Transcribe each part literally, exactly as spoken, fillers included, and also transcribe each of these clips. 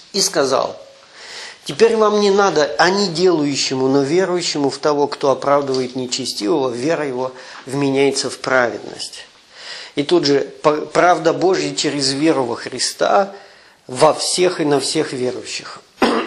И сказал: теперь вам не надо, а не делающему, но верующему в того, кто оправдывает нечестивого, вера его вменяется в праведность. И тут же правда Божья через веру во Христа во всех и на всех верующих.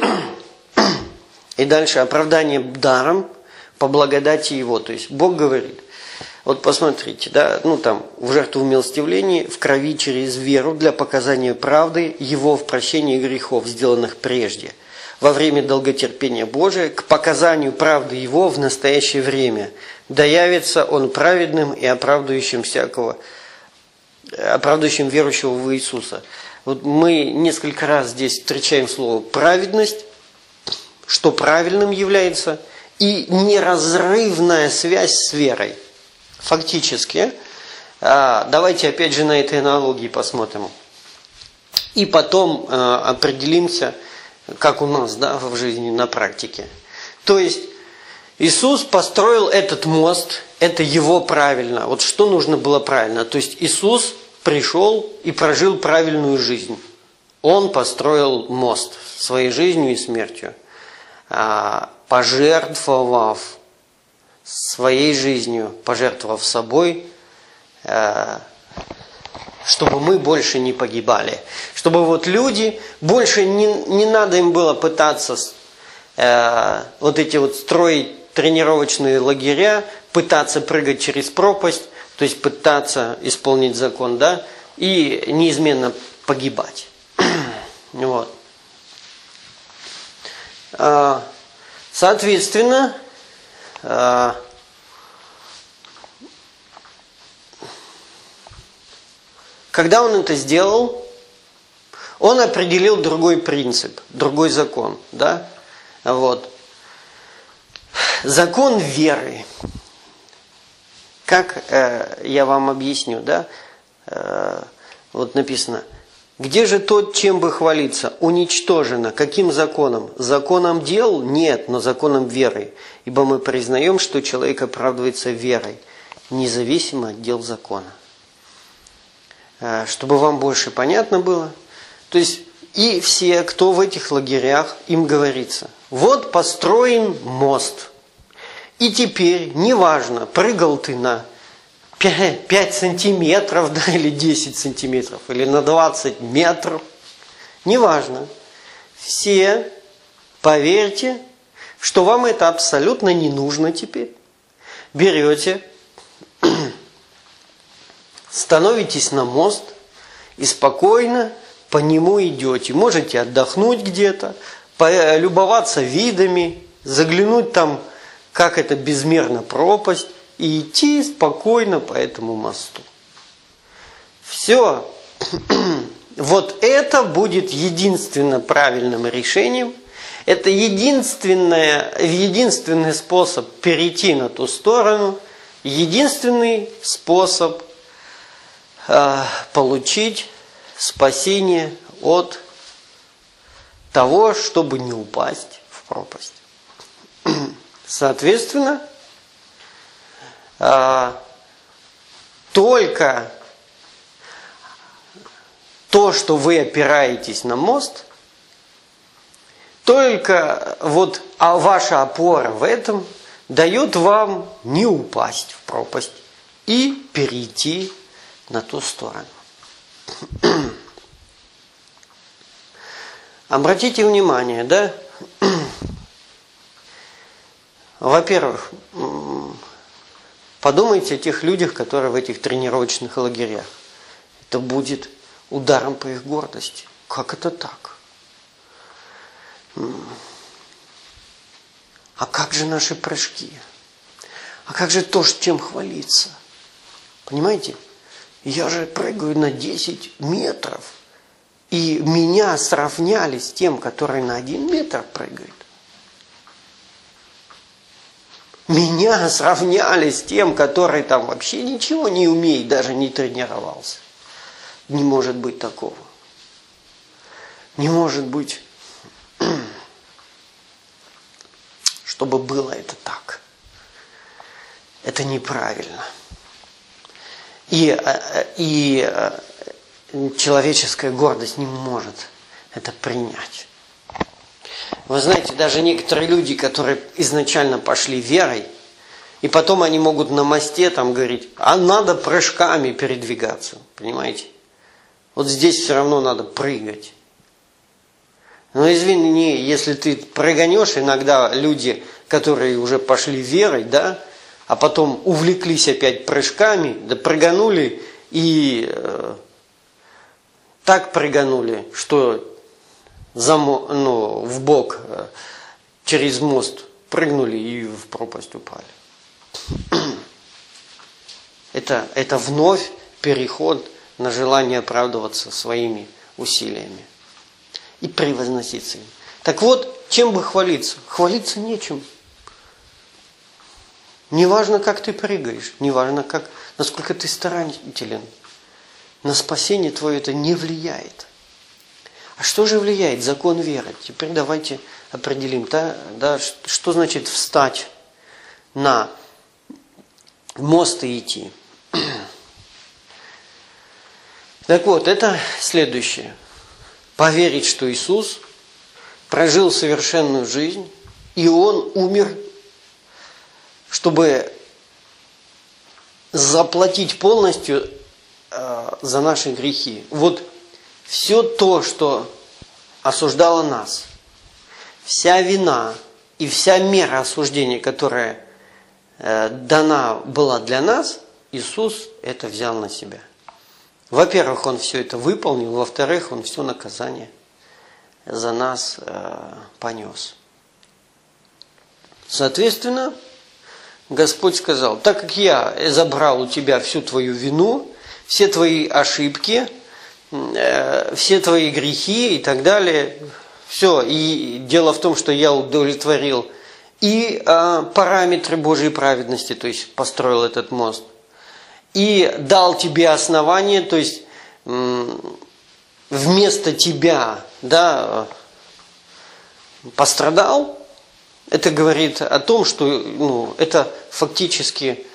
И дальше оправдание даром по благодати Его. То есть Бог говорит, вот посмотрите, да, ну там в жертву умилостивления, в крови через веру для показания правды Его в прощении грехов, сделанных прежде, во время долготерпения Божия, к показанию правды Его в настоящее время, да явится Он праведным и оправдывающим всякого, оправдывающим верующего в Иисуса. Вот мы несколько раз здесь встречаем слово праведность, что правильным является, и неразрывная связь с верой. Фактически, давайте опять же на этой аналогии посмотрим. И потом определимся, как у нас, да, в жизни, на практике. То есть Иисус построил этот мост, это Его правильно. Вот что нужно было правильно? То есть Иисус пришел и прожил правильную жизнь. Он построил мост своей жизнью и смертью, пожертвовав своей жизнью, пожертвовав собой, чтобы мы больше не погибали. Чтобы вот люди, больше не, не надо им было пытаться э, вот эти вот строить тренировочные лагеря, пытаться прыгать через пропасть, то есть пытаться исполнить закон, да, и неизменно погибать. Вот. Соответственно, когда он это сделал, он определил другой принцип, другой закон, да? Вот. Закон веры. Как э, я вам объясню, да? Э, вот написано: где же тот, чем бы хвалиться? Уничтожено. Каким законом? Законом дел? Нет, но законом веры. Ибо мы признаем, что человек оправдывается верой, независимо от дел закона. Чтобы вам больше понятно было. То есть и все, кто в этих лагерях, им говорится: вот построен мост. И теперь, неважно, прыгал ты на пять сантиметров, да, или десять сантиметров, или на двадцать метров, неважно. Все, поверьте, что вам это абсолютно не нужно теперь. Берете, становитесь на мост и спокойно по нему идете. Можете отдохнуть где-то, полюбоваться видами, заглянуть там, как это безмерна пропасть, и идти спокойно по этому мосту. Все. Вот это будет единственно правильным решением. Это единственное, единственный способ перейти на ту сторону, единственный способ э, получить спасение от того, чтобы не упасть в пропасть. Соответственно, э, только то, что вы опираетесь на мост, только вот а ваша опора в этом дает вам не упасть в пропасть и перейти на ту сторону. Обратите внимание, да? Во-первых, подумайте о тех людях, которые в этих тренировочных лагерях. Это будет ударом по их гордости. Как это так? А как же наши прыжки? А как же то, чем хвалиться? Понимаете? Я же прыгаю на десять метров. И меня сравняли с тем, который на один метр прыгает. Меня сравняли с тем, который там вообще ничего не умеет, даже не тренировался. Не может быть такого. Не может быть, чтобы было это так. Это неправильно. И, и человеческая гордость не может это принять. Вы знаете, даже некоторые люди, которые изначально пошли верой, и потом они могут на мосте там говорить, а надо прыжками передвигаться, понимаете? Вот здесь все равно надо прыгать. Но извини, если ты прыганешь, иногда люди, которые уже пошли верой, да, а потом увлеклись опять прыжками, да прыганули и э, так прыганули, что за, ну, в бок э, через мост прыгнули и в пропасть упали. Это, это вновь переход на желание оправдываться своими усилиями и превозноситься им. Так вот, чем бы хвалиться? Хвалиться нечем. Неважно, как ты прыгаешь, неважно, как, насколько ты старателен. На спасение твое это не влияет. А что же влияет? Закон веры. Теперь давайте определим, да, да, что значит встать на мост и идти. Так вот, это следующее. Поверить, что Иисус прожил совершенную жизнь, и Он умер, чтобы заплатить полностью э, за наши грехи. Вот все то, что осуждало нас, вся вина и вся мера осуждения, которая э, дана была для нас, Иисус это взял на себя. Во-первых, Он все это выполнил, во-вторых, Он все наказание за нас э, понес. Соответственно, Господь сказал, так как я забрал у тебя всю твою вину, все твои ошибки, э, все твои грехи и так далее, все, и дело в том, что я удовлетворил и э, параметры Божьей праведности, то есть построил этот мост, и дал тебе основание, то есть вместо тебя, да, пострадал. Это говорит о том, что ну, это фактически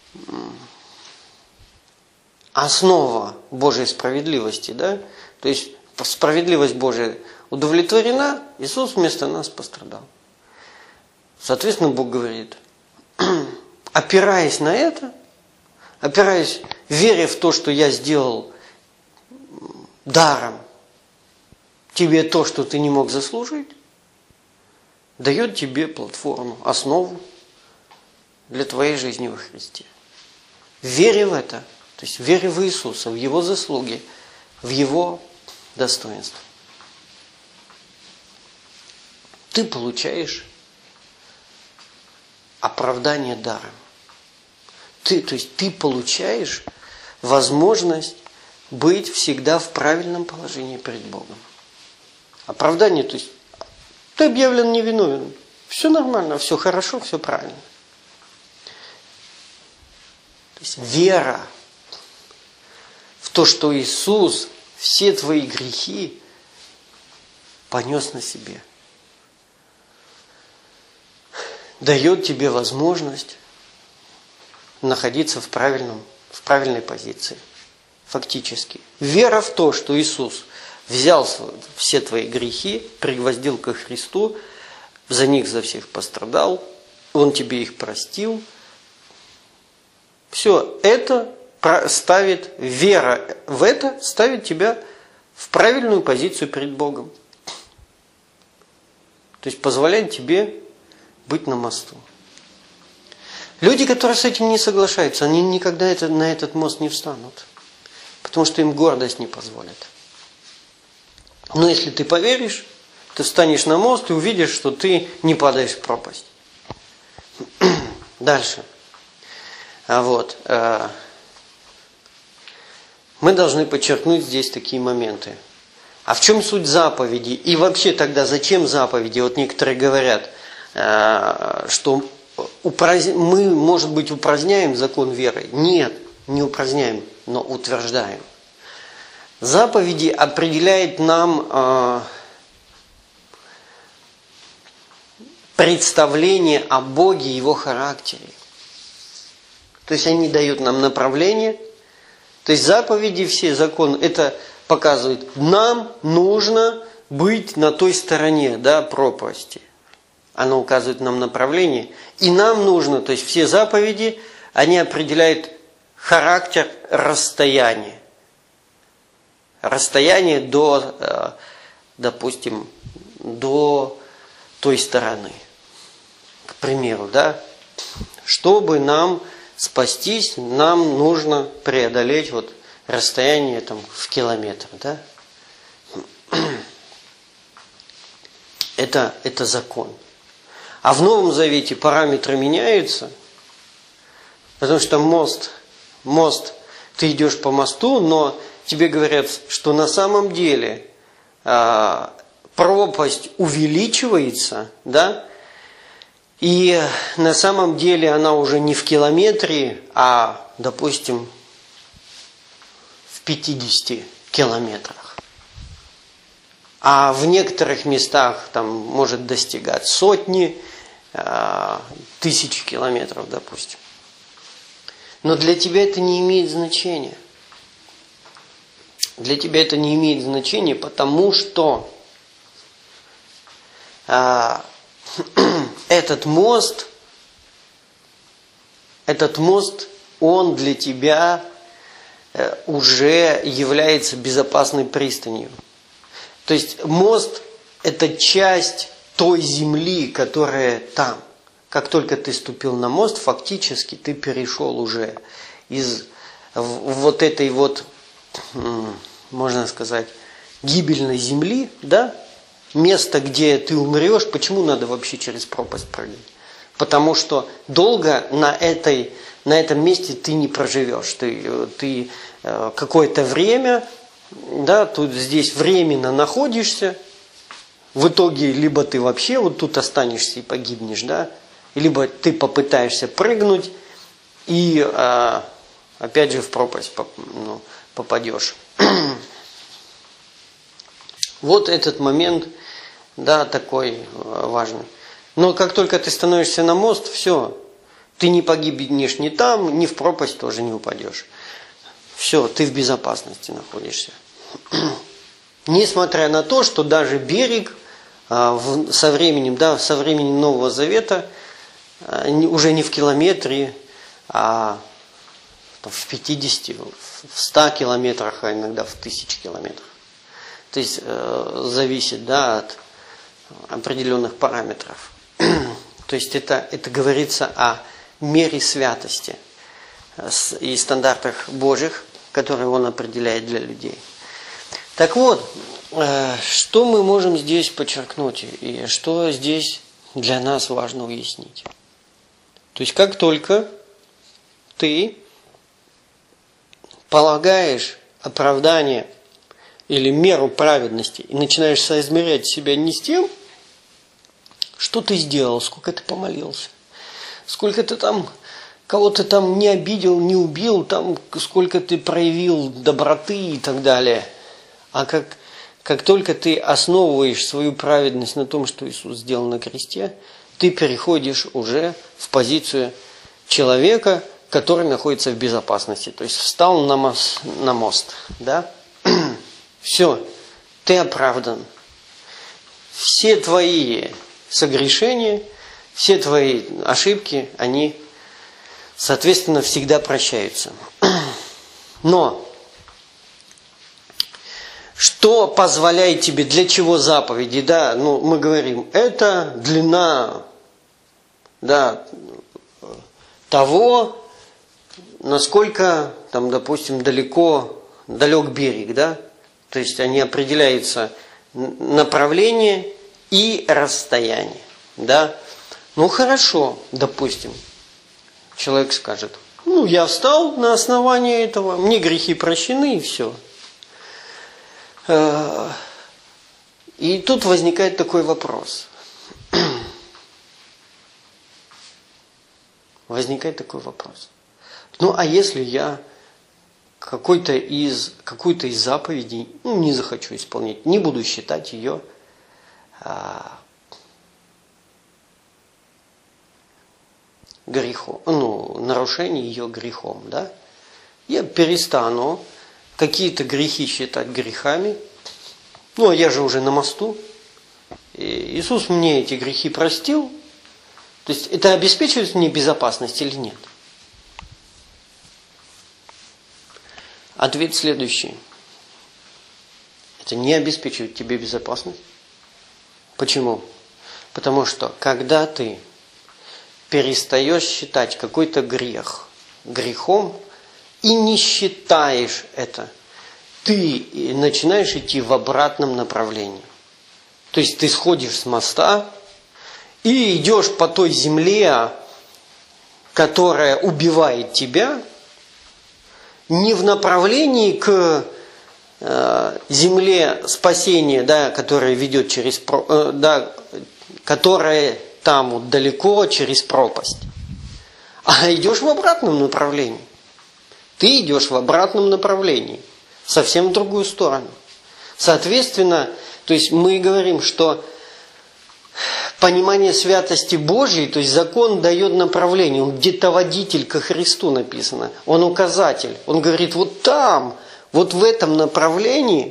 основа Божьей справедливости, да? То есть справедливость Божия удовлетворена, Иисус вместо нас пострадал. Соответственно, Бог говорит, опираясь на это, опираясь, веря в то, что я сделал даром тебе то, что ты не мог заслужить, дает тебе платформу, основу для твоей жизни во Христе. Веря в это, то есть веря в Иисуса, в Его заслуги, в Его достоинство, ты получаешь оправдание даром. Ты, то есть ты получаешь возможность быть всегда в правильном положении перед Богом. Оправдание, то есть ты объявлен невиновен. Все нормально, все хорошо, все правильно. То есть вера в то, что Иисус все твои грехи понес на себе, дает тебе возможность находиться в, правильном, в правильной позиции. Фактически. Вера в то, что Иисус взял все твои грехи, пригвоздил ко Христу, за них за всех пострадал, Он тебе их простил. Все это ставит, вера в это ставит тебя в правильную позицию перед Богом. То есть позволяет тебе быть на мосту. Люди, которые с этим не соглашаются, они никогда это, на этот мост не встанут. Потому что им гордость не позволит. Но если ты поверишь, ты встанешь на мост и увидишь, что ты не падаешь в пропасть. Дальше. А вот. Э, мы должны подчеркнуть здесь такие моменты. А в чем суть заповеди? И вообще тогда зачем заповеди? Вот некоторые говорят, э, что мы, может быть, упраздняем закон веры. Нет, не упраздняем, но утверждаем. Заповеди определяют нам э, представление о Боге и Его характере. То есть они дают нам направление. То есть заповеди, все законы, это показывают, нам нужно быть на той стороне, да, пропасти. Она указывает нам направление. И нам нужно, то есть все заповеди, они определяют характер расстояния. Расстояние до, допустим, до той стороны. К примеру, да, чтобы нам спастись, нам нужно преодолеть вот расстояние там в километр, да. Это, это закон. А в Новом Завете параметры меняются, потому что мост, мост, ты идешь по мосту, но тебе говорят, что на самом деле а, пропасть увеличивается, да, и на самом деле она уже не в километре, а, допустим, в пятидесяти километрах. А в некоторых местах там может достигать сотни, а, тысячи километров, допустим. Но для тебя это не имеет значения. Для тебя это не имеет значения, потому что а, этот мост, этот мост, он для тебя уже является безопасной пристанью. То есть мост – это часть той земли, которая там. Как только ты ступил на мост, фактически ты перешел уже из вот этой вот, можно сказать, гибельной земли, да, место, где ты умрешь. Почему надо вообще через пропасть прыгать? Потому что долго на, этой, на этом месте ты не проживешь. Ты, ты какое-то время, да, тут здесь временно находишься. В итоге либо ты вообще вот тут останешься и погибнешь, да, либо ты попытаешься прыгнуть и опять же в пропасть ну, попадешь. Вот этот момент, да, такой важный. Но как только ты становишься на мост, все, ты не погибнешь ни там, ни в пропасть тоже не упадешь. Все, ты в безопасности находишься. Несмотря на то, что даже берег со временем, да, со временем Нового Завета уже не в километре, а в пятидесяти, в ста километрах, а иногда в тысячи километрах. То есть э, зависит, да, от определенных параметров. То есть это, это говорится о мере святости и стандартах Божьих, которые Он определяет для людей. Так вот, э, что мы можем здесь подчеркнуть и что здесь для нас важно уяснить? То есть как только ты полагаешь оправдание или меру праведности и начинаешь соизмерять себя не с тем, что ты сделал, сколько ты помолился, сколько ты там кого-то там не обидел, не убил, там сколько ты проявил доброты и так далее. А как, как только ты основываешь свою праведность на том, что Иисус сделал на кресте, ты переходишь уже в позицию человека, который находится в безопасности. То есть встал на мост, на мост, да? Все, ты оправдан. Все твои согрешения, все твои ошибки, они, соответственно, всегда прощаются. Но что позволяет тебе, для чего заповеди? Да, ну, мы говорим, это длина, да, того, насколько, там, допустим, далеко, далек берег, да? То есть они определяются направление и расстояние, да? Ну, хорошо, допустим, человек скажет, ну, я встал на основании этого, мне грехи прощены и все. И тут возникает такой вопрос. Возникает такой вопрос. Ну, а если я какой-то из, какую-то из заповедей ну, не захочу исполнять, не буду считать ее а, грехом, ну, нарушение ее грехом, да? Я перестану какие-то грехи считать грехами, Ну, а я же уже на мосту. И Иисус мне эти грехи простил. То есть это обеспечивает мне безопасность или нет? Ответ следующий. Это не обеспечивает тебе безопасность. Почему? Потому что когда ты перестаешь считать какой-то грех грехом и не считаешь это, ты начинаешь идти в обратном направлении. То есть ты сходишь с моста и идешь по той земле, которая убивает тебя, не в направлении к э, земле спасения, да, которая ведет через, э, да, которая там вот далеко через пропасть, а идешь в обратном направлении. Ты идешь в обратном направлении, совсем в другую сторону. Соответственно, то есть мы говорим, что понимание святости Божьей, то есть закон дает направление, он где-то водитель ко Христу написано, он указатель. Он говорит, вот там, вот в этом направлении,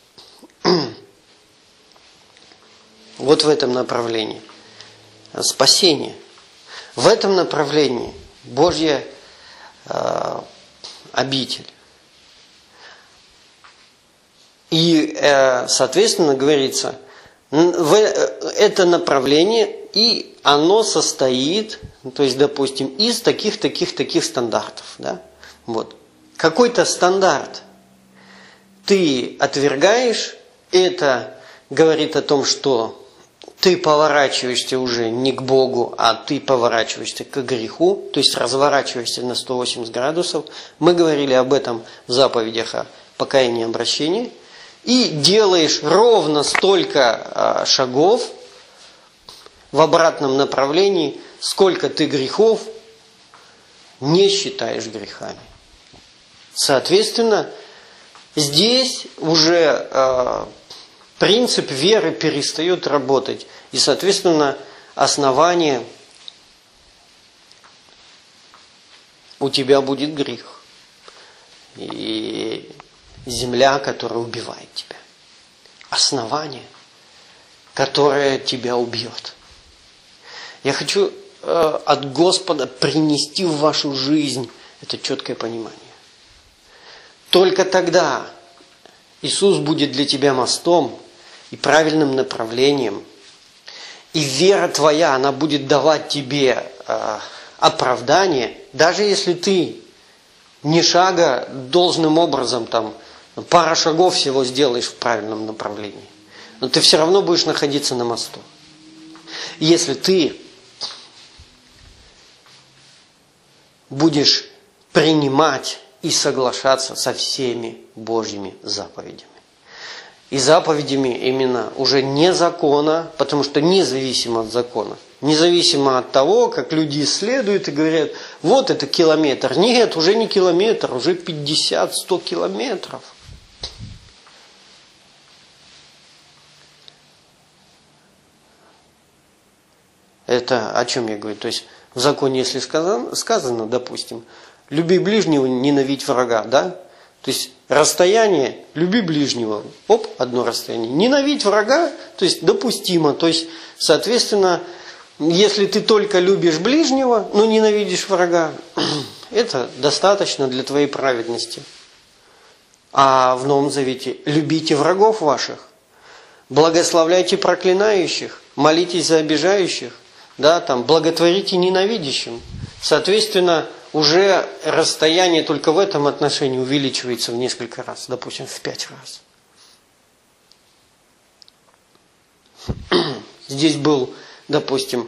вот в этом направлении спасение, в этом направлении Божья э, обитель. И, э, соответственно, говорится, в это направление, и оно состоит, то есть, допустим, из таких, таких, таких стандартов. Да? Вот. Какой-то стандарт ты отвергаешь, это говорит о том, что ты поворачиваешься уже не к Богу, а ты поворачиваешься к греху, то есть разворачиваешься на сто восемьдесят градусов. Мы говорили об этом в заповедях о покаянии и обращении. И делаешь ровно столько шагов в обратном направлении, сколько ты грехов не считаешь грехами. Соответственно, здесь уже э, принцип веры перестает работать. И, соответственно, основание у тебя будет грех. И земля, которая убивает тебя. Основание, которое тебя убьет. Я хочу э, от Господа принести в вашу жизнь это четкое понимание. Только тогда Иисус будет для тебя мостом и правильным направлением. И вера твоя, она будет давать тебе э, оправдание, даже если ты ни шага должным образом там, пара шагов всего сделаешь в правильном направлении. Но ты все равно будешь находиться на мосту. Если ты будешь принимать и соглашаться со всеми Божьими заповедями. И заповедями именно уже не закона, потому что независимо от закона, независимо от того, как люди исследуют и говорят, вот это километр. Нет, уже не километр, уже пятьдесят-сто километров. Это о чем я говорю? То есть в законе, если сказано, сказано, допустим, люби ближнего, ненавидь врага, да? То есть расстояние, люби ближнего, оп, одно расстояние. Ненавидь врага, то есть допустимо. То есть, соответственно, если ты только любишь ближнего, но ненавидишь врага, это достаточно для твоей праведности. А в Новом Завете любите врагов ваших, благословляйте проклинающих, молитесь за обижающих, да, там, благотворите ненавидящим. Соответственно, уже расстояние только в этом отношении увеличивается в несколько раз, допустим, в пять раз. Здесь был, допустим,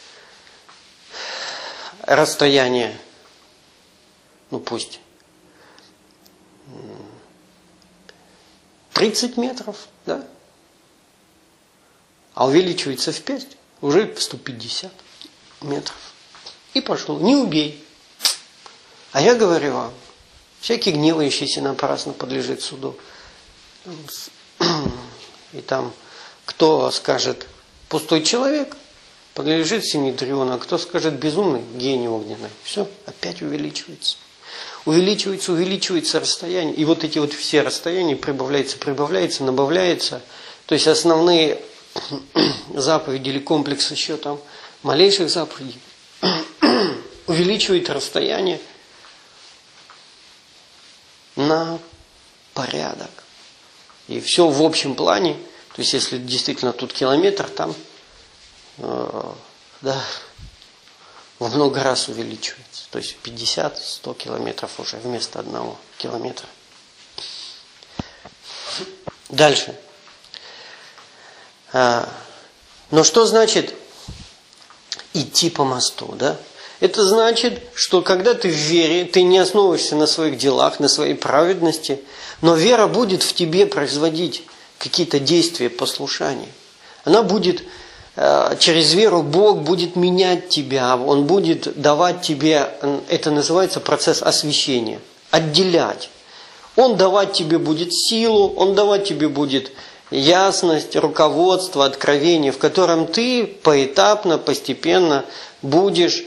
расстояние, ну пусть, тридцать метров, да? А увеличивается в пять, уже сто пятьдесят метров. И пошло, не убей. А я говорю вам, всякий гневающийся напрасно подлежит суду. И там, кто скажет пустой человек, подлежит Синедриона, а кто скажет безумный, гений огненный. Все, опять увеличивается. Увеличивается, увеличивается расстояние. И вот эти вот все расстояния прибавляются, прибавляются, набавляются. То есть основные заповеди или комплекс еще там малейших заповедей увеличивает расстояние на порядок. И все в общем плане, то есть если действительно тут километр, там э, да, во много раз увеличивается. То есть пятьдесят-сто километров уже вместо одного километра. Дальше. А, но что значит идти по мосту, да? Это значит, что когда ты в вере, ты не основываешься на своих делах, на своей праведности, но вера будет в тебе производить какие-то действия послушания. Она будет, через веру Бог будет менять тебя, Он будет давать тебе, это называется процесс освящения, отделять. Он давать тебе будет силу, Он давать тебе будет ясность, руководство, откровение, в котором ты поэтапно, постепенно будешь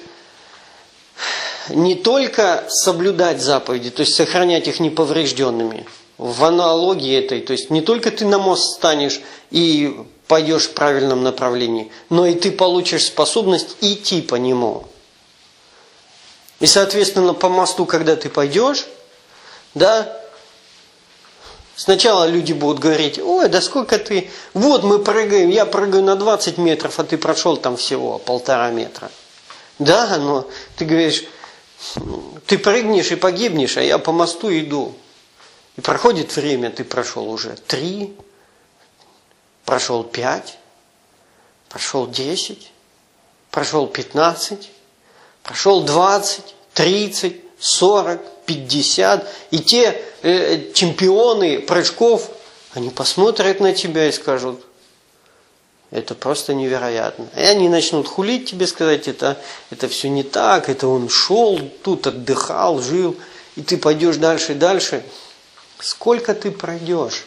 не только соблюдать заповеди, то есть сохранять их неповрежденными, в аналогии этой, то есть не только ты на мост станешь и пойдешь в правильном направлении, но и ты получишь способность идти по нему. И, соответственно, по мосту, когда ты пойдешь, да, сначала люди будут говорить: ой, да сколько ты, вот мы прыгаем, я прыгаю на двадцать метров, а ты прошел там всего полтора метра. Да, но ты говоришь, ты прыгнешь и погибнешь, а я по мосту иду. И проходит время, ты прошел уже три, прошел пять, прошел десять, прошел пятнадцать, прошел двадцать, тридцать, сорок, пятьдесят. И те э, чемпионы прыжков, они посмотрят на тебя и скажут: это просто невероятно. И они начнут хулить тебе, сказать: это, это все не так, это он шел, тут отдыхал, жил. И ты пойдешь дальше и дальше. Сколько ты пройдешь?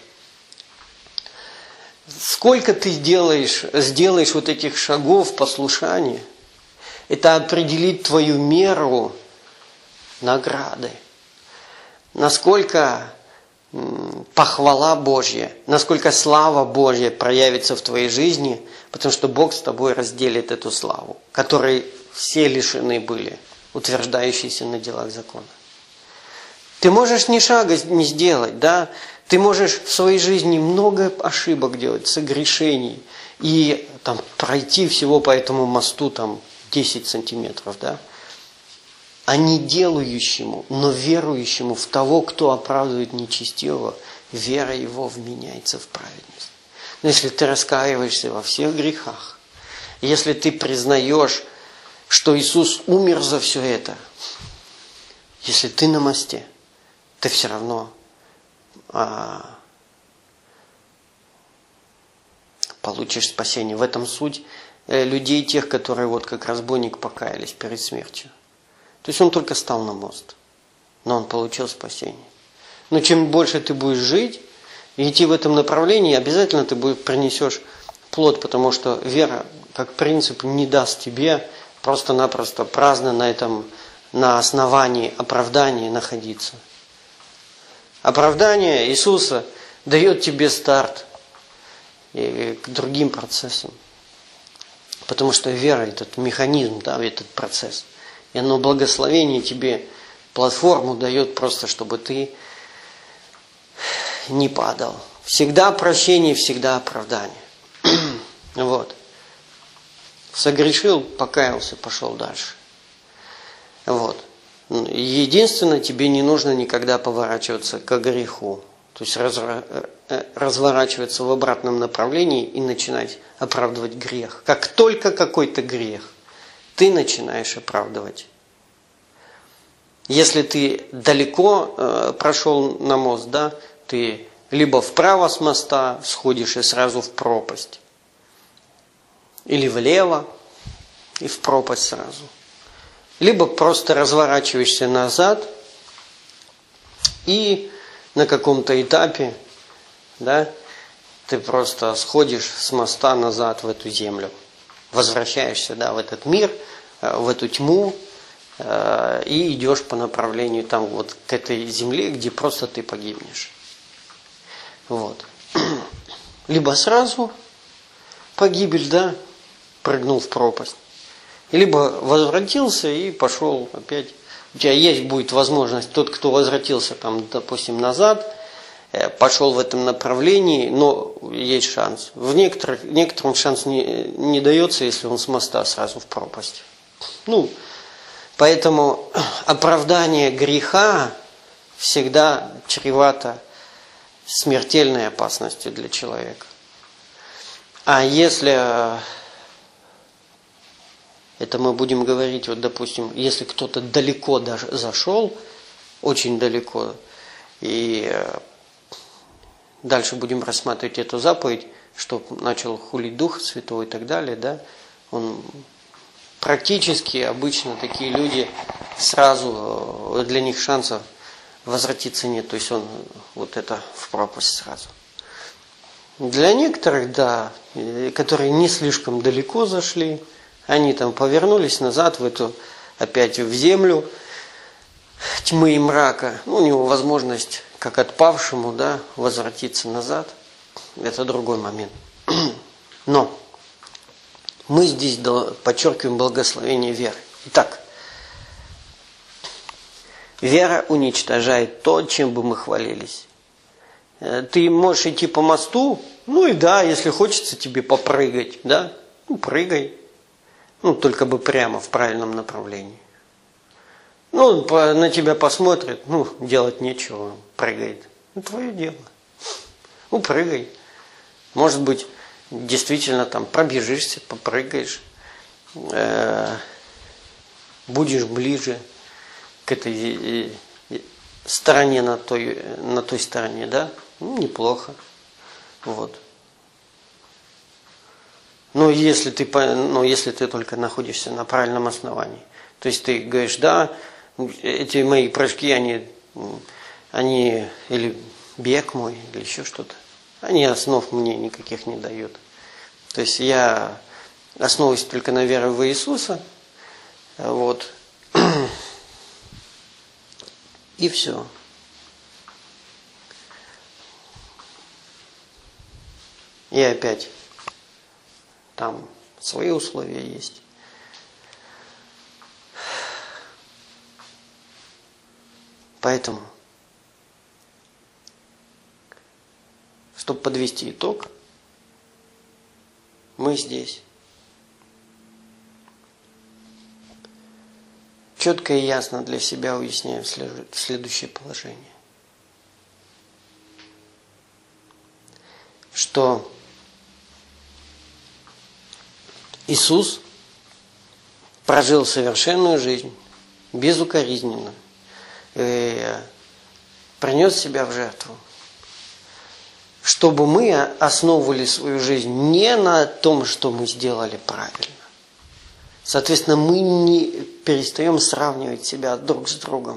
Сколько ты сделаешь, сделаешь вот этих шагов послушания? Это определит твою меру награды. Насколько похвала Божья, насколько слава Божья проявится в твоей жизни, потому что Бог с тобой разделит эту славу, которой все лишены были, утверждающиеся на делах закона. Ты можешь ни шага не сделать, да? Ты можешь в своей жизни много ошибок делать, согрешений, и там пройти всего по этому мосту там десять сантиметров, да? А не делающему, но верующему в того, кто оправдывает нечестивого, вера его вменяется в праведность. Но если ты раскаиваешься во всех грехах, если ты признаешь, что Иисус умер за все это, если ты на мосте, ты все равно а, получишь спасение. В этом суть э, людей, тех, которые вот как разбойник покаялись перед смертью. То есть он только стал на мост, но он получил спасение. Но чем больше ты будешь жить и идти в этом направлении, обязательно ты будешь, принесешь плод, потому что вера, как принцип, не даст тебе просто-напросто праздно на этом, на основании оправдания находиться. Оправдание Иисуса дает тебе старт и к другим процессам. Потому что вера – этот механизм, да, этот процесс. И оно благословение тебе платформу дает просто, чтобы ты не падал. Всегда прощение, всегда оправдание. Вот. Согрешил, покаялся, пошел дальше. Вот. Единственное, тебе не нужно никогда поворачиваться к греху. То есть разворачиваться в обратном направлении и начинать оправдывать грех. Как только какой-то грех, ты начинаешь оправдывать. Если ты далеко э, прошел на мост, да, ты либо вправо с моста сходишь и сразу в пропасть, или влево и в пропасть сразу. Либо просто разворачиваешься назад и на каком-то этапе, да, ты просто сходишь с моста назад в эту землю. Возвращаешься, да, в этот мир, в эту тьму, э, и идешь по направлению там вот к этой земле, где просто ты погибнешь. Вот. Либо сразу погибель, да, прыгнул в пропасть, либо возвратился и пошел опять. У тебя есть будет возможность, тот, кто возвратился там, допустим, назад, пошел в этом направлении, но есть шанс. В некоторых, некоторым шанс не, не дается, если он с моста сразу в пропасть. Ну, поэтому оправдание греха всегда чревато смертельной опасностью для человека. А если, это мы будем говорить, вот допустим, если кто-то далеко даже зашел, очень далеко, и дальше будем рассматривать эту заповедь, что начал хулить Дух Святой и так далее, да, он практически обычно такие люди сразу, для них шансов возвратиться нет, то есть он вот это в пропасть сразу. Для некоторых, да, которые не слишком далеко зашли, они там повернулись назад в эту, опять в землю тьмы и мрака, ну, у него возможность, как отпавшему, да, возвратиться назад, это другой момент. Но мы здесь подчеркиваем благословение веры. Итак, вера уничтожает то, чем бы мы хвалились. Ты можешь идти по мосту, ну и да, если хочется тебе попрыгать, да, ну прыгай, ну только бы прямо в правильном направлении. Ну, на тебя посмотрят, ну, делать нечего, прыгает. Ну, твое дело. Ну, прыгай. Может быть, действительно там пробежишься, попрыгаешь, э, будешь ближе к этой стороне на той, на той стороне, да? Ну, неплохо. Вот. Но если ты, но если ты только находишься на правильном основании. То есть ты говоришь, да, эти мои прыжки, они, они или бег мой, или еще что-то, они основ мне никаких не дают. То есть я основываюсь только на вере в Иисуса, вот, и все. И опять там свои условия есть. Поэтому, чтобы подвести итог, мы здесь. Четко и ясно для себя уясняем следующее положение. Что Иисус прожил совершенную жизнь, безукоризненно, и принес себя в жертву, чтобы мы основывали свою жизнь не на том, что мы сделали правильно. Соответственно, мы не перестаем сравнивать себя друг с другом.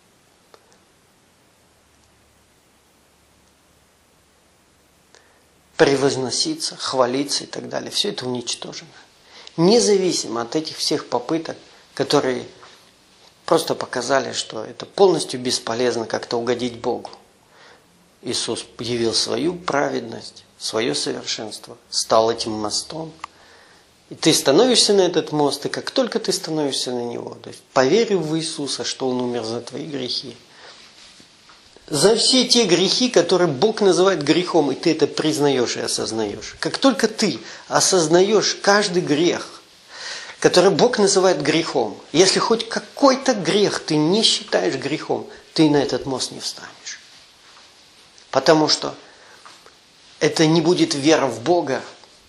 Превозноситься, хвалиться и так далее. Все это уничтожено. Независимо от этих всех попыток, которые просто показали, что это полностью бесполезно как-то угодить Богу. Иисус явил свою праведность, свое совершенство, стал этим мостом. И ты становишься на этот мост, и как только ты становишься на него, то есть поверив в Иисуса, что Он умер за твои грехи, за все те грехи, которые Бог называет грехом, и ты это признаешь и осознаешь. Как только ты осознаешь каждый грех, который Бог называет грехом, если хоть какой-то грех ты не считаешь грехом, ты на этот мост не встанешь. Потому что это не будет вера в Бога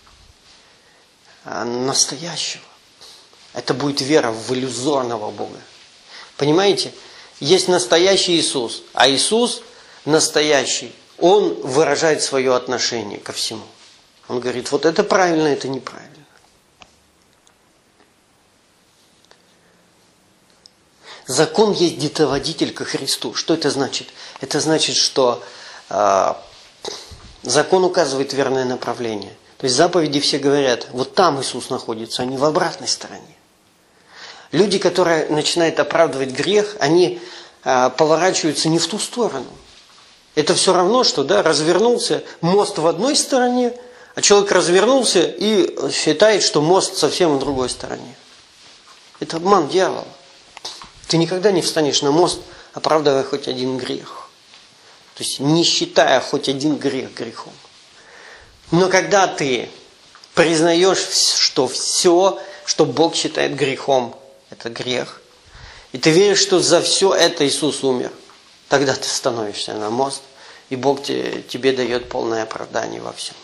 настоящего. Это будет вера в иллюзорного Бога. Понимаете? Есть настоящий Иисус, а Иисус настоящий, Он выражает свое отношение ко всему. Он говорит, вот это правильно, это неправильно. Закон есть детоводитель ко Христу. Что это значит? Это значит, что э, закон указывает верное направление. То есть заповеди все говорят, вот там Иисус находится, а не в обратной стороне. Люди, которые начинают оправдывать грех, они а, поворачиваются не в ту сторону. Это все равно, что да, развернулся мост в одной стороне, а человек развернулся и считает, что мост совсем в другой стороне. Это обман дьявола. Ты никогда не встанешь на мост, оправдывая хоть один грех. То есть не считая хоть один грех грехом. Но когда ты признаешь, что все, что Бог считает грехом, это грех, и ты веришь, что за все это Иисус умер, тогда ты становишься на мост, и Бог тебе, тебе дает полное оправдание во всем.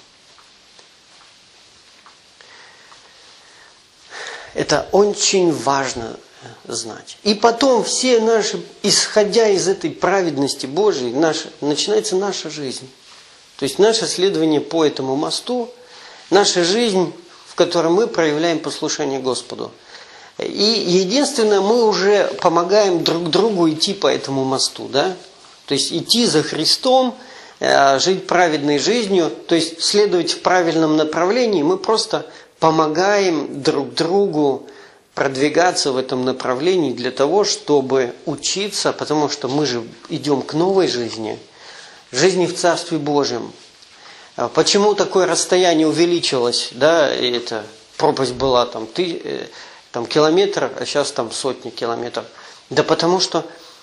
Это очень важно знать. И потом все наши, исходя из этой праведности Божией, наша, начинается наша жизнь. То есть наше следование по этому мосту, наша жизнь, в которой мы проявляем послушание Господу. И единственное, мы уже помогаем друг другу идти по этому мосту, да? То есть идти за Христом, жить праведной жизнью, то есть следовать в правильном направлении, мы просто помогаем друг другу продвигаться в этом направлении для того, чтобы учиться, потому что мы же идем к новой жизни, жизни в Царстве Божьем. Почему такое расстояние увеличилось? Да, и эта пропасть была там, ты, там километр, а сейчас там сотни километров. Да потому что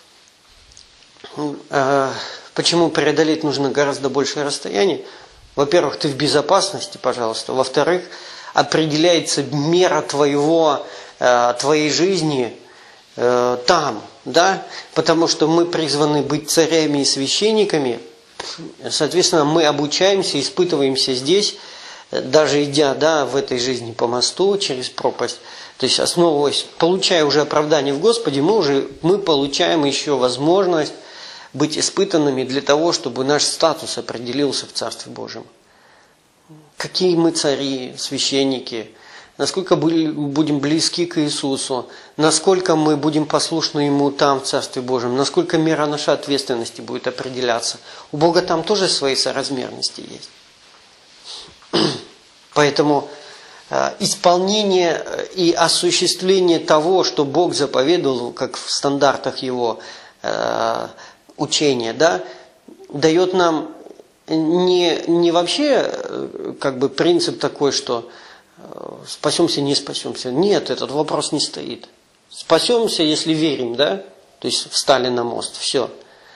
э, почему преодолеть нужно гораздо большее расстояние? Во-первых, ты в безопасности, пожалуйста. Во-вторых, определяется мера твоего, э, твоей жизни э, там, да? Потому что мы призваны быть царями и священниками. Соответственно, мы обучаемся, испытываемся здесь, даже идя, да, в этой жизни по мосту через пропасть. То есть, основываясь, получая уже оправдание в Господе, мы уже мы получаем еще возможность быть испытанными для того, чтобы наш статус определился в Царстве Божьем. Какие мы цари, священники, насколько будем близки к Иисусу, насколько мы будем послушны Ему там, в Царстве Божьем, насколько мера нашей ответственности будет определяться. У Бога там тоже свои соразмерности есть. Поэтому э, исполнение и осуществление того, что Бог заповедовал, как в стандартах Его э, учения, да, дает нам не, не вообще как бы принцип такой, что спасемся, не спасемся. Нет, этот вопрос не стоит. Спасемся, если верим, да? То есть встали на мост, все.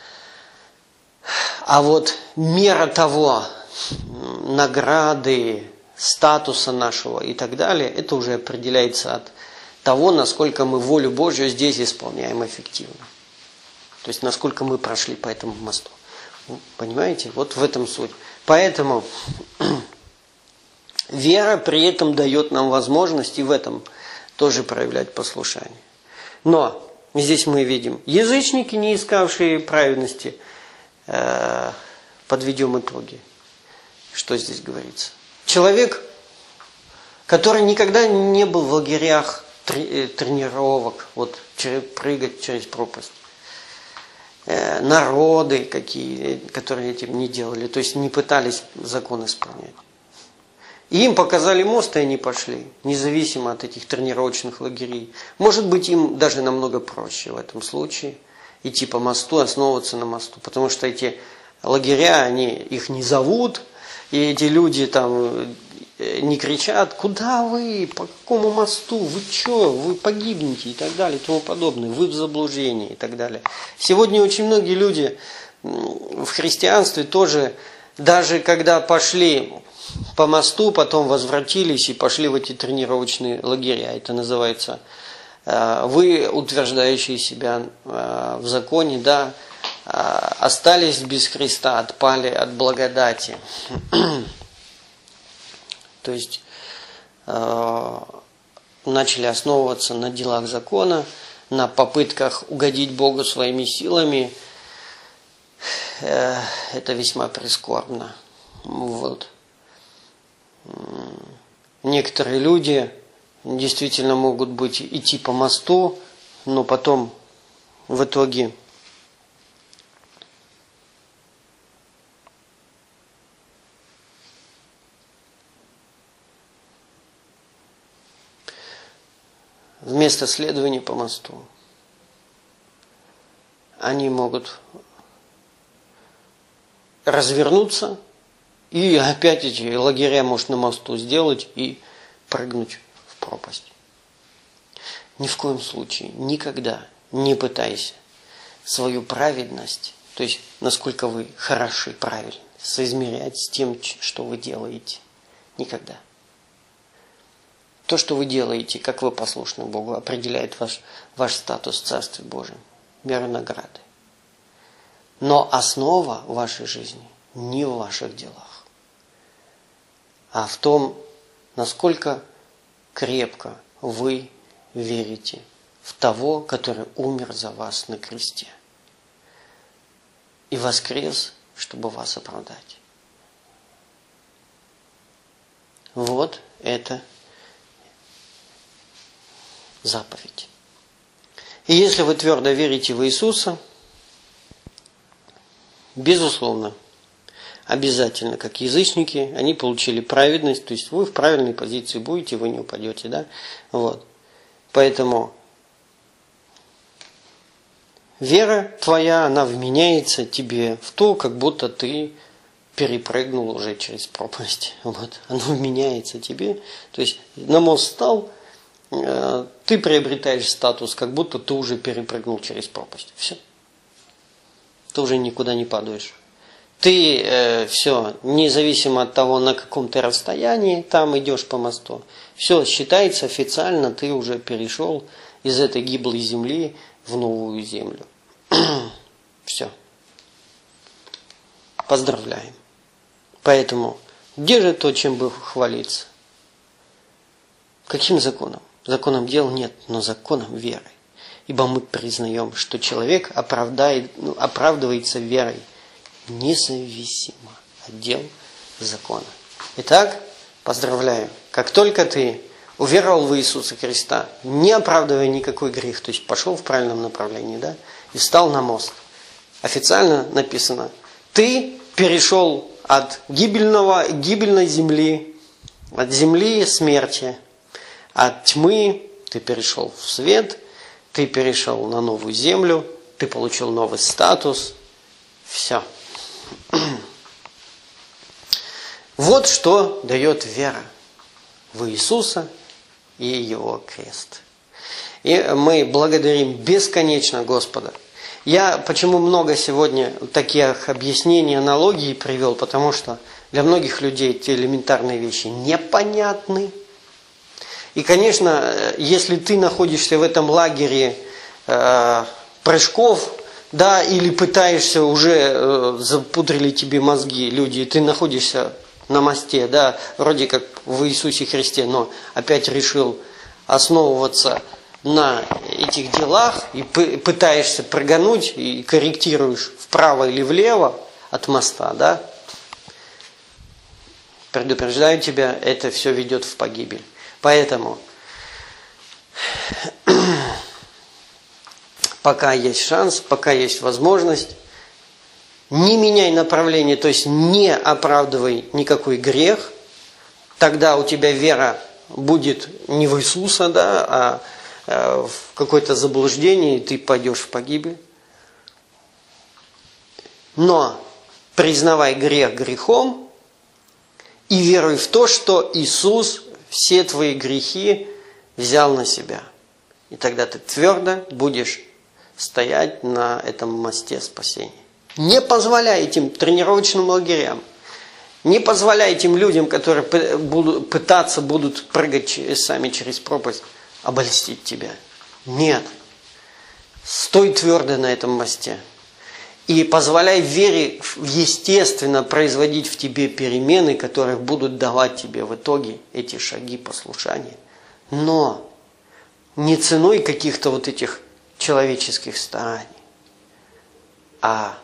А вот мера того, награды, статуса нашего и так далее, это уже определяется от того, насколько мы волю Божью здесь исполняем эффективно. То есть насколько мы прошли по этому мосту. Понимаете? Вот в этом суть. Поэтому вера при этом дает нам возможность и в этом тоже проявлять послушание. Но здесь мы видим, язычники, не искавшие праведности, э, подведем итоги. Что здесь говорится? Человек, который никогда не был в лагерях тренировок, вот прыгать через пропасть. Народы, какие, которые этим не делали, то есть не пытались закон исполнять. И им показали мост, и они пошли, независимо от этих тренировочных лагерей. Может быть, им даже намного проще в этом случае идти по мосту, основываться на мосту, потому что эти лагеря, они их не зовут, и эти люди там не кричат: куда вы, по какому мосту, вы что, вы погибнете и так далее и тому подобное, вы в заблуждении и так далее. Сегодня очень многие люди в христианстве тоже, даже когда пошли по мосту, потом возвратились и пошли в эти тренировочные лагеря. Это называется вы, утверждающие себя в законе, да, остались без Христа, отпали от благодати. То есть э, начали основываться на делах закона, на попытках угодить Богу своими силами. Э, это весьма прискорбно. Вот. Некоторые люди действительно могут быть идти по мосту, но потом в итоге вместо следования по мосту, они могут развернуться и опять эти лагеря, может, на мосту сделать и прыгнуть в пропасть. Ни в коем случае, никогда не пытайся свою праведность, то есть насколько вы хороши, правильны, соизмерять с тем, что вы делаете. Никогда. То, что вы делаете, как вы послушны Богу, определяет ваш, ваш статус в Царстве Божьем, меру награды. Но основа вашей жизни не в ваших делах, а в том, насколько крепко вы верите в того, который умер за вас на кресте и воскрес, чтобы вас оправдать. Вот это заповедь. И если вы твердо верите в Иисуса, безусловно, обязательно, как язычники, они получили праведность, то есть вы в правильной позиции будете, вы не упадете, да? Вот. Поэтому вера твоя, она вменяется тебе в то, как будто ты перепрыгнул уже через пропасть. Вот. Она вменяется тебе. То есть на мост стал, э, ты приобретаешь статус, как будто ты уже перепрыгнул через пропасть. Все. Ты уже никуда не падаешь. Ты э, все, независимо от того, на каком ты расстоянии там идешь по мосту, все считается официально, ты уже перешел из этой гиблой земли в новую землю. Все. Поздравляем. Поэтому, где же то, чем бы хвалиться? Каким законом? Законом дел нет, но законом веры. Ибо мы признаем, что человек оправдает, ну, оправдывается верой, независимо от дел закона. Итак, поздравляю. Как только ты уверовал в Иисуса Христа, не оправдывая никакой грех, то есть пошел в правильном направлении, да, и встал на мост. Официально написано, ты перешел от гибельного, гибельной земли, от земли смерти, от тьмы ты перешел в свет, ты перешел на новую землю, ты получил новый статус. Все. Вот что дает вера в Иисуса и Его крест. И мы благодарим бесконечно Господа. Я почему много сегодня таких объяснений, аналогий привел, потому что для многих людей эти элементарные вещи непонятны. И, конечно, если ты находишься в этом лагере э, прыжков, да, или пытаешься уже, э, запудрили тебе мозги люди, ты находишься на мосте, да, вроде как в Иисусе Христе, но опять решил основываться на этих делах и пытаешься прыгануть и корректируешь вправо или влево от моста, да, предупреждаю тебя, это все ведет в погибель. Поэтому пока есть шанс, пока есть возможность, не меняй направление, то есть не оправдывай никакой грех, тогда у тебя вера будет не в Иисуса, да, а в какое-то заблуждение, и ты пойдешь в погибель. Но признавай грех грехом и веруй в то, что Иисус все твои грехи взял на себя. И тогда ты твердо будешь стоять на этом мосте спасения. Не позволяй этим тренировочным лагерям, не позволяй этим людям, которые будут пытаться будут прыгать сами через пропасть, обольстить тебя. Нет. Стой твердо на этом мосте. И позволяй вере естественно производить в тебе перемены, которые будут давать тебе в итоге эти шаги послушания. Но не ценой каких-то вот этих человеческих стараний, а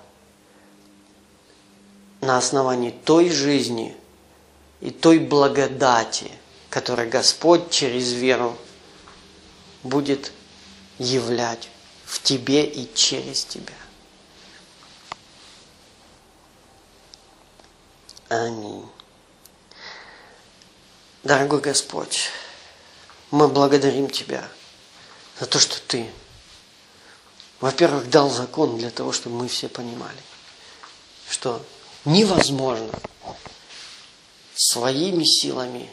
на основании той жизни и той благодати, которую Господь через веру будет являть в тебе и через тебя. Аминь. Дорогой Господь, мы благодарим Тебя за то, что Ты, во-первых, дал закон для того, чтобы мы все понимали, что невозможно своими силами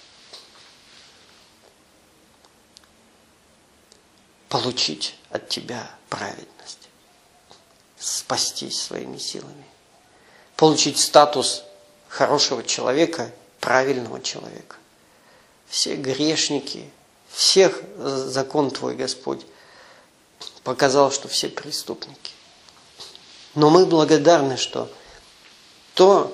получить от Тебя праведность, спастись своими силами, получить статус хорошего человека, правильного человека. Все грешники, всех закон Твой, Господь, показал, что все преступники. Но мы благодарны, что то,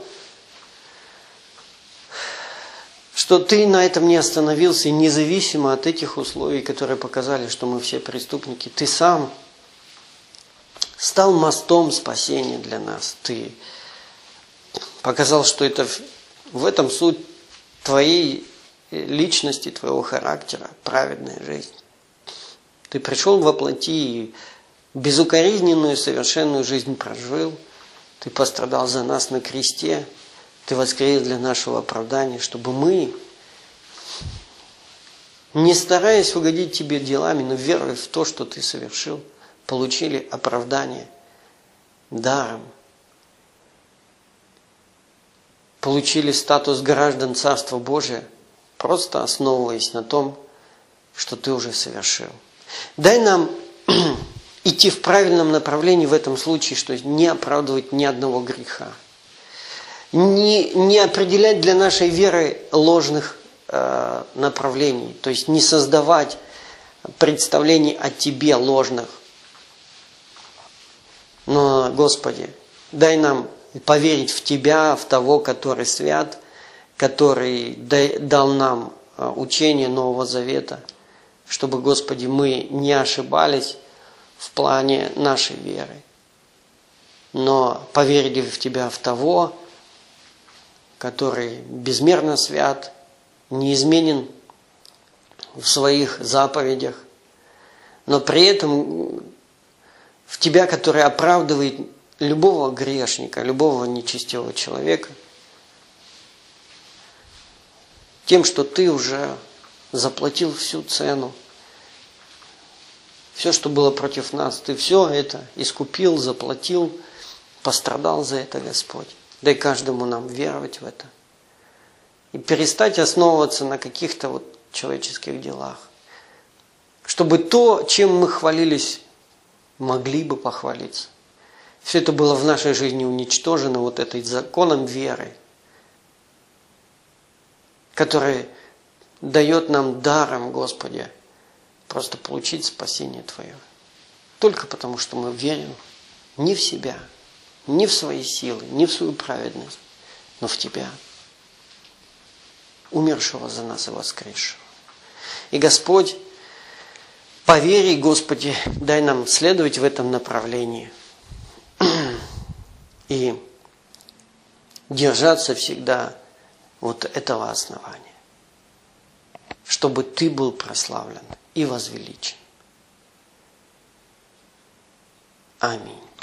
что Ты на этом не остановился, и независимо от этих условий, которые показали, что мы все преступники, Ты сам стал мостом спасения для нас. Ты показал, что это в этом суть Твоей личности, Твоего характера, праведная жизнь. Ты пришел во плоти и безукоризненную, совершенную жизнь прожил. Ты пострадал за нас на кресте. Ты воскрес для нашего оправдания, чтобы мы, не стараясь угодить Тебе делами, но веруя в то, что Ты совершил, получили оправдание даром. Получили статус граждан Царства Божия, просто основываясь на том, что Ты уже совершил. Дай нам идти в правильном направлении в этом случае, что не оправдывать ни одного греха. Не, не определять для нашей веры ложных э, направлений. То есть не создавать представлений о Тебе ложных. Но, Господи, дай нам поверить в Тебя, в того, который свят, который дал нам учение Нового Завета, чтобы, Господи, мы не ошибались в плане нашей веры, но поверили в Тебя, в того, который безмерно свят, неизменен в своих заповедях, но при этом в Тебя, который оправдывает любого грешника, любого нечестивого человека, тем, что Ты уже заплатил всю цену, все, что было против нас, Ты все это искупил, заплатил, пострадал за это, Господь. Дай каждому нам веровать в это. И перестать основываться на каких-то вот человеческих делах. Чтобы то, чем мы хвалились, могли бы похвалиться. Все это было в нашей жизни уничтожено вот этой законом веры, который дает нам даром, Господи, просто получить спасение Твое. Только потому, что мы верим не в себя, не в свои силы, не в свою праведность, но в Тебя, умершего за нас и воскресшего. И, Господь, по вере, Господи, дай нам следовать в этом направлении и держаться всегда вот этого основания, чтобы Ты был прославлен и возвеличен. Аминь.